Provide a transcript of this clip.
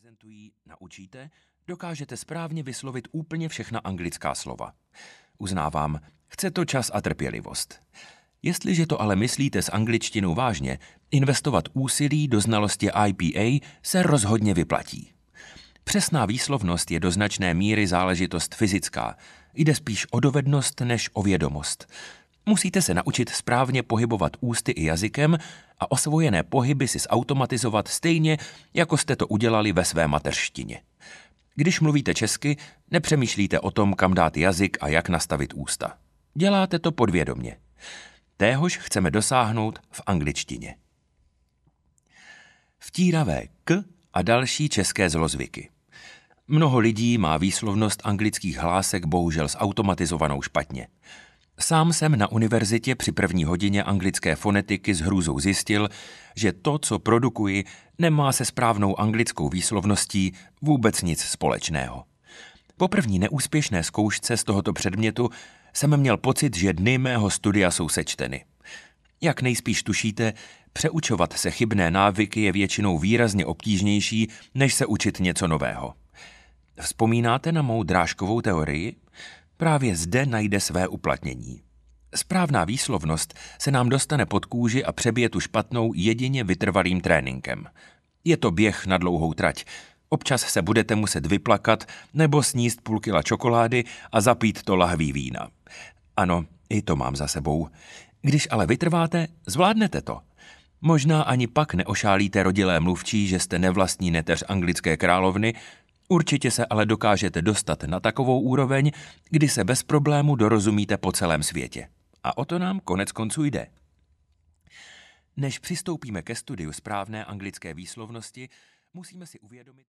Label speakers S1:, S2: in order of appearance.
S1: prezentují, naučíte, dokážete správně vyslovit úplně všechna anglická slova. Uznávám, chce to čas a trpělivost. Jestliže to ale myslíte s angličtinou vážně, investovat úsilí do znalosti IPA se rozhodně vyplatí. Přesná výslovnost je do značné míry záležitost fyzická. Jde spíš o dovednost než o vědomost. Musíte se naučit správně pohybovat ústy i jazykem a osvojené pohyby si zautomatizovat stejně, jako jste to udělali ve své mateřštině. Když mluvíte česky, nepřemýšlíte o tom, kam dát jazyk a jak nastavit ústa. Děláte to podvědomě. Téhož chceme dosáhnout v angličtině. Vtíravé k a další české zlozvyky. Mnoho lidí má výslovnost anglických hlásek bohužel zautomatizovanou špatně. Sám jsem na univerzitě při první hodině anglické fonetiky s hrůzou zjistil, že to, co produkuji, nemá se správnou anglickou výslovností vůbec nic společného. Po první neúspěšné zkoušce z tohoto předmětu jsem měl pocit, že dny mého studia jsou sečteny. Jak nejspíš tušíte, přeučovat se chybné návyky je většinou výrazně obtížnější, než se učit něco nového. Vzpomínáte na mou drážkovou teorii? Právě zde najde své uplatnění. Správná výslovnost se nám dostane pod kůži a přebije tu špatnou jedině vytrvalým tréninkem. Je to běh na dlouhou trať. Občas se budete muset vyplakat nebo sníst půl kila čokolády a zapít to lahví vína. Ano, i to mám za sebou. Když ale vytrváte, zvládnete to. Možná ani pak neošálíte rodilé mluvčí, že jste nevlastní neteř anglické královny, určitě se ale dokážete dostat na takovou úroveň, kdy se bez problému dorozumíte po celém světě. A o to nám konec konců jde. Než přistoupíme ke studiu správné anglické výslovnosti, musíme si uvědomit,